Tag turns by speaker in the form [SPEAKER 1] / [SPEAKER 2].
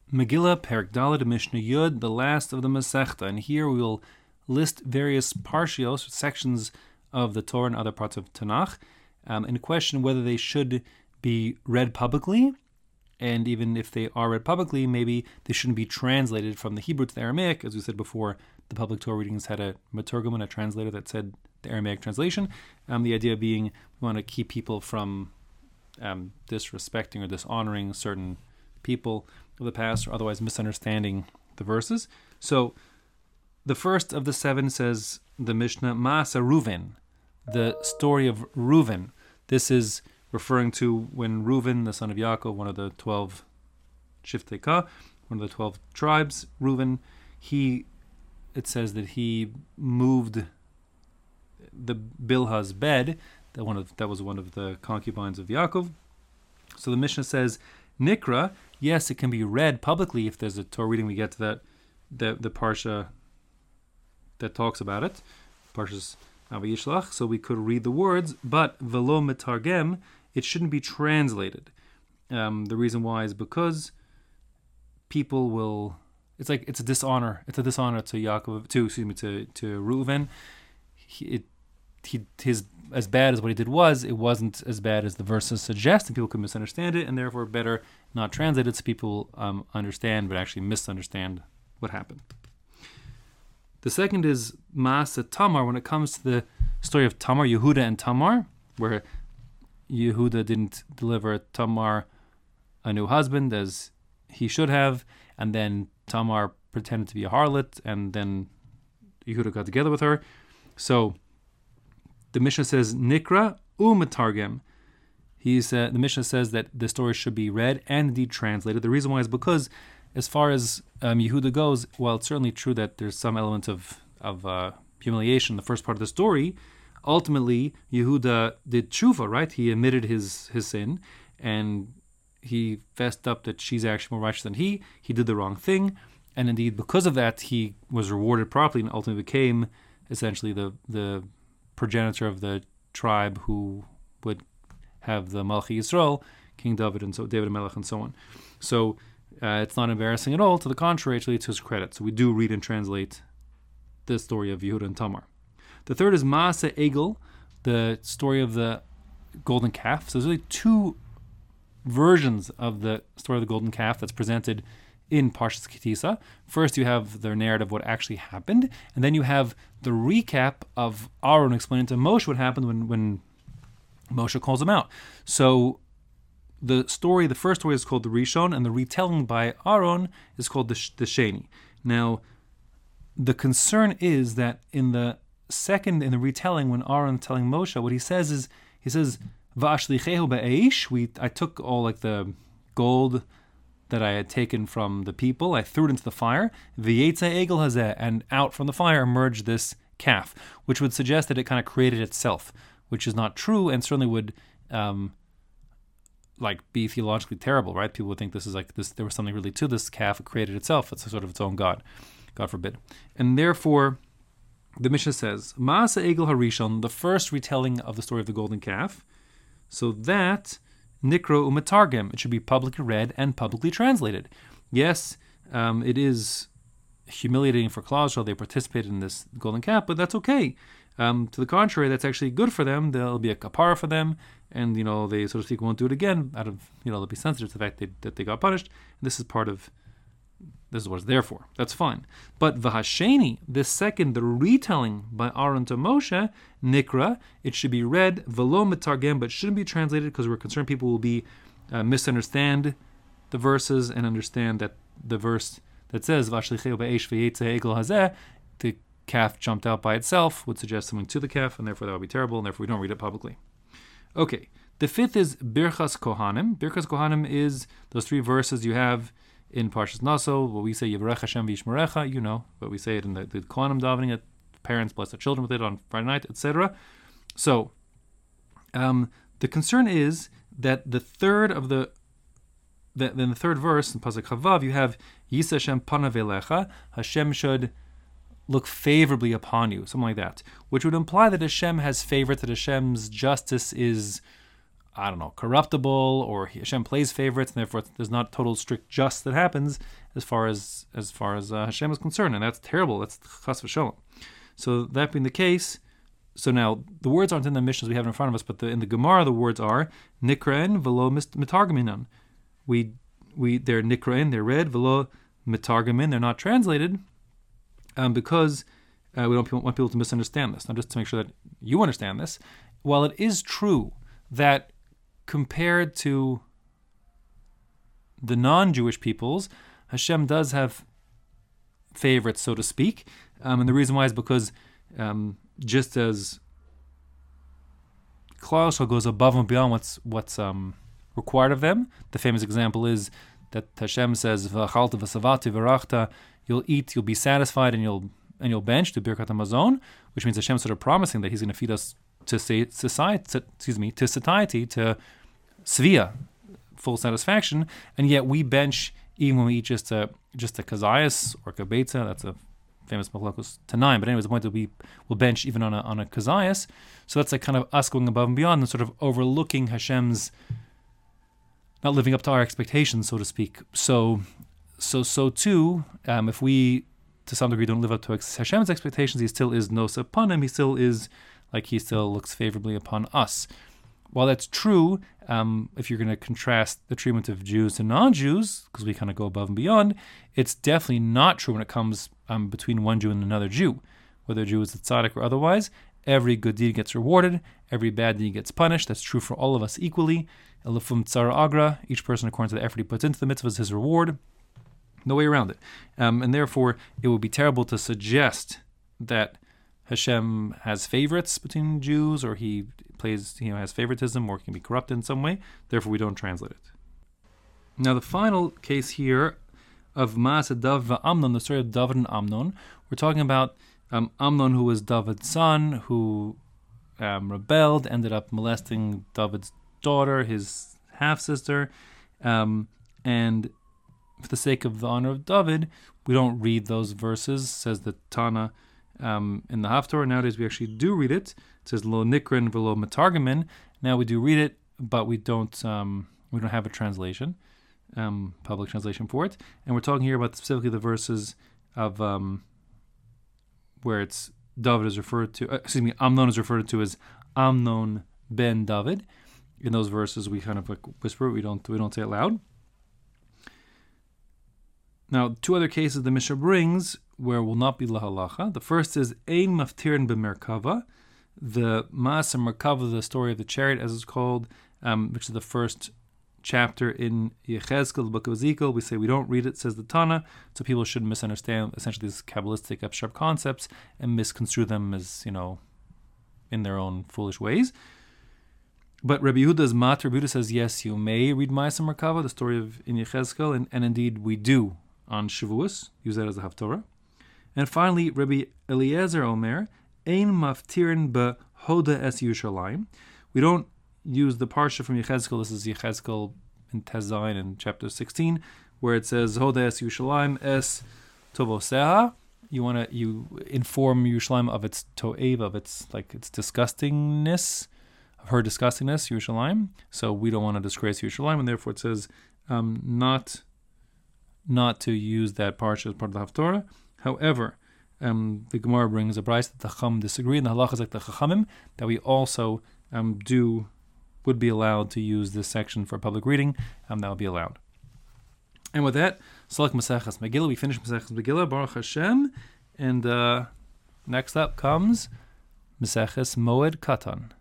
[SPEAKER 1] Megillah, Perek Daled, Mishnah Yud, the last of the Masechta. And here we will list various parshios, sections of the Torah and other parts of Tanakh, in question whether they should be read publicly, and even if they are read publicly, maybe they shouldn't be translated from the Hebrew to the Aramaic. As we said before, the public Torah readings had a Maturgaman, a translator that said the Aramaic translation. The idea being we want to keep people from disrespecting or dishonoring certain people of the past, or otherwise misunderstanding the verses. So the first of the 7 says, the Mishnah, Maaseh Reuven, the story of Reuven. This is referring to when Reuven, the son of Yaakov, one of the 12 Shiftei Ka, one of the 12 tribes, Reuven, it says that he moved the Bilhah's bed, that was one of the concubines of Yaakov. So the Mishnah says, Nikra, yes, it can be read publicly if there's a Torah reading. We get to that, the parsha that talks about it, Parshas Vayishlach. So we could read the words, but velo metargem, it shouldn't be translated. The reason why is because people will. It's a dishonor. It's a dishonor to Yaakov, to Reuven. His as bad as what he did was, it wasn't as bad as the verses suggest, and people could misunderstand it, and therefore better not translate it so people understand, but actually misunderstand what happened. The second is Maaseh Tamar, when it comes to the story of Tamar, Yehuda and Tamar, where Yehuda didn't deliver Tamar a new husband as he should have, and then Tamar pretended to be a harlot, and then Yehuda got together with her. So the Mishnah says, Nikra u'metargem. The Mishnah says that the story should be read and indeed translated. The reason why is because, as far as Yehuda goes, while it's certainly true that there's some element of humiliation in the first part of the story, ultimately Yehuda did tshuva, right? He admitted his sin, and he fessed up that she's actually more righteous than he. He did the wrong thing, and indeed because of that, he was rewarded properly and ultimately became essentially the progenitor of the tribe who would have the Malchi Yisrael, King David, and so David Melech, and so on. So it's not embarrassing at all. To the contrary, actually, it's his credit. So we do read and translate the story of Yehuda and Tamar. The third is Maaseh Egel, the story of the golden calf. So there's really 2 versions of the story of the golden calf that's presented in Parshas Kitisa. First, you have the narrative of what actually happened, and then you have the recap of Aaron explaining to Moshe what happened when Moshe calls him out. So the first story is called the Rishon, and the retelling by Aaron is called the Sheni. Now, the concern is that in the retelling, when Aaron's telling Moshe, what he says, Va'ashlichehu ba'eish, I took all the gold that I had taken from the people, I threw it into the fire, V'yetze egel hazeh, and out from the fire emerged this calf, which would suggest that it kind of created itself, which is not true, and certainly would be theologically terrible, right? People would think this is there was something really to this calf, it created itself, it's a sort of its own God forbid. And therefore, the Mishnah says, Maaseh Egel Harishon, the first retelling of the story of the golden calf, so that Nikra u'metargem, it should be publicly read and publicly translated. Yes, it is humiliating for Klal Yisrael, they participated in this golden calf, but that's okay. To the contrary, that's actually good for them. There'll be a kapara for them, and they, so to speak, won't do it again. Out of they'll be sensitive to the fact that they got punished. And this is what it's there for. That's fine. But v'hasheni, the retelling by Aaron to Moshe, Nikra, it should be read velo metargem, but shouldn't be translated because we're concerned people will be misunderstand the verses and understand that the verse that says v'ashlicheu ba'esh v'yetze egel hazeh, the calf jumped out by itself, would suggest something to the calf, and therefore that would be terrible, and therefore we don't read it publicly. Okay, the 5th is Birchas Kohanim. Birchas Kohanim is those 3 verses you have in Parshas Naso, what we say, Yivarech Hashem v'yishmerecha, but we say it in the Kohanim davening, that parents bless their children with it on Friday night, etc. So, the concern is that the third in the third verse, in Pasuk Chavav, you have Yisa Hashem panav elecha, Hashem should look favorably upon you, something like that, which would imply that Hashem has favorites, that Hashem's justice is I don't know, corruptible, or Hashem plays favorites, and therefore there's not total strict just that happens as far as Hashem is concerned, and that's terrible. That's chas v'sholom. So that being the case, so now the words aren't in the Mishnahs we have in front of us, but in the Gemara the words are nikraen v'lo mitargaminan. They're nikraen, they're read, v'lo mitargamin, they're not translated, because we don't want people to misunderstand this. Now, just to make sure that you understand this, while it is true that compared to the non-Jewish peoples, Hashem does have favorites, so to speak. And the reason why is because just as Klal Yisrael goes above and beyond what's required of them, the famous example is that Hashem says, "V'achalta v'savati v'rachta," you'll eat, you'll be satisfied, and you'll bench to Birkat Hamazon, which means Hashem sort of promising that He's going to feed us to satiety, to svia, full satisfaction, and yet we bench even when we eat just a kazayas or kabetza. That's a famous machlokes tanaim. But anyways, the point that we will bench even on a kazayas. So that's like kind of us going above and beyond and sort of overlooking Hashem's, not living up to our expectations, so to speak. So too, if we to some degree don't live up to Hashem's expectations, He still is nos upon Him. He still looks favorably upon us. While that's true, if you're going to contrast the treatment of Jews to non-Jews, because we kind of go above and beyond, it's definitely not true when it comes between one Jew and another Jew. Whether a Jew is a tzaddik or otherwise, every good deed gets rewarded, every bad deed gets punished. That's true for all of us equally. Elifum tzara agra, each person according to the effort he puts into the mitzvah is his reward. No way around it. And therefore, it would be terrible to suggest that Hashem has favorites between Jews, or He has favoritism, or can be corrupt in some way. Therefore, we don't translate it. Now, the final case here of Maaseh David v'Amnon, the story of David and Amnon, we're talking about Amnon, who was David's son, who rebelled, ended up molesting David's daughter, his half-sister, and for the sake of the honor of David, we don't read those verses, says the Tana in the Haftorah. Nowadays we actually do read it. It says lo nikrin v'lo metargamin. Now we do read it, but we don't have a translation, public translation for it. And we're talking here about specifically the verses of where it's David is referred to. Amnon is referred to as Amnon ben David. In those verses, we kind of like whisper. We don't say it loud. Now, two other cases the Mishnah brings where will not be lahalacha. The first is ein maftirin b'merkava, the Maaseh Merkava, the story of the chariot, as it's called, which is the first chapter in Yechezkel, the book of Ezekiel. We say we don't read it, says the Tana, so people shouldn't misunderstand essentially these Kabbalistic abstract concepts and misconstrue them as, in their own foolish ways. But Rabbi Yehuda's mat, Rabbi Yehuda says, yes, you may read Maaseh Merkava, the story of in Yechezkel, and indeed we do on Shavuos, use that as a Haftorah. And finally, Rabbi Eliezer Omer, ein maftirin behoda es Yerushalayim. We don't use the parsha from Yechezkel. This is Yechezkel in Tezayin in chapter 16, where it says hoda es Yerushalayim es tovoseha. You inform Yerushalayim of its to'ev, of its disgustingness, of her disgustingness, Yerushalayim. So we don't want to disgrace Yerushalayim, and therefore it says not to use that parsha as part of the Haftorah. However, the Gemara brings a brayso that the Chacham disagree, and the halacha is like the Chachamim, that we also would be allowed to use this section for public reading, that would be allowed. And with that, Salak Maseches Megillah, we finish Maseches Megillah, Baruch Hashem, and next up comes Maseches Moed Katan.